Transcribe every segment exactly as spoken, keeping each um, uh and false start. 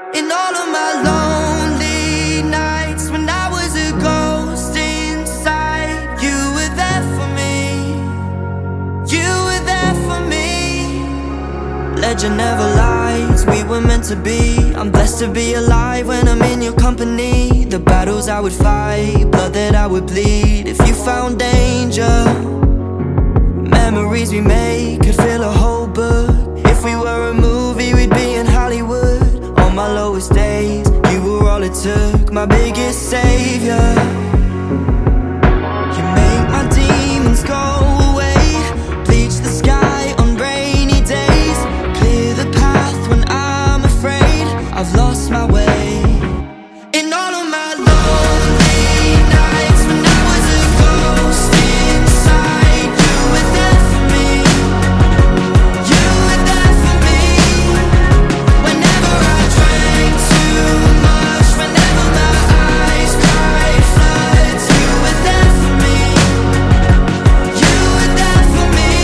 In all of my lonely nights, when I was a ghost inside, you were there for me. You were there for me. Legend never lies, we were meant to be. I'm blessed to be alive when I'm in your company. The battles I would fight, blood that I would bleed. If you found danger, memories we made could fill a whole book. If we were a movie, we'd be in Hollywood. On my lowest days, you were all it took, my biggest savior. You make my demons go away, bleach the sky on rainy days, clear the path when I'm afraid I've lost my way. In all of my lonely nights, when I was a ghost inside, you were there for me. You were there for me. Whenever I drank too much, whenever my eyes cried floods, you were there for me. You were there for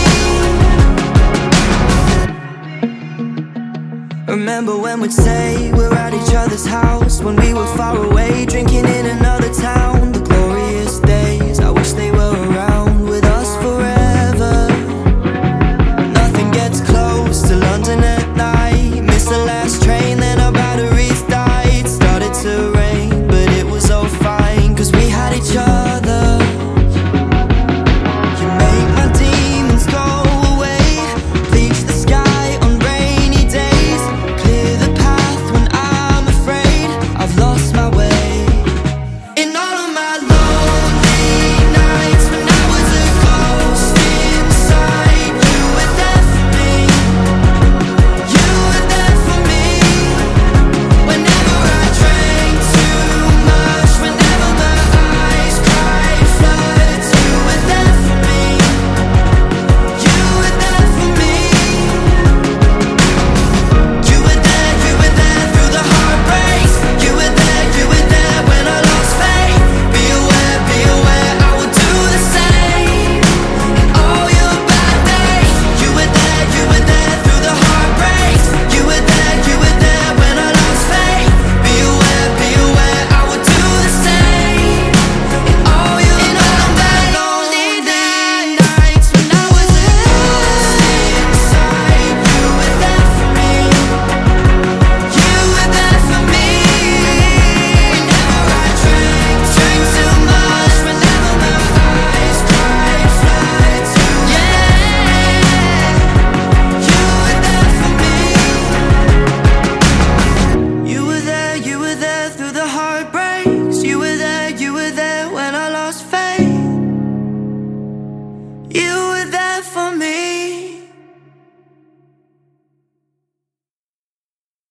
me. Remember when we'd say we're at each other's house, when we were far away, drinking in another town. The glorious days, I wish they were around with us forever. Nothing gets close to London at night. Missed the last train, then our batteries died. Started to rain, but it was all fine, cause we had each other. You make my demons go away, bleach the sky on rainy days, clear the path when I'm afraid I've lost my way. In all of my lonely nights, when I was a ghost inside, you were there for me. You were there for me. Whenever I drank too much, whenever my eyes cried floods, you were there for me. You were there for me. You were there, you were there through the heartbreaks. You were there, you were there when I lost faith. Be aware, be aware, I will do the same. In all your bad days, you were there, you were there through the heartbreaks. You were there, you were there when I lost faith. Be aware, be aware, I will do the same. In all your in all my lonely nights, when I was a ghost inside, you were there for me. You were there for me. Whenever I drank, drank too much, whenever my eyes cried floods, yeah, you were there for me. You were there, you were there through the heartbreak.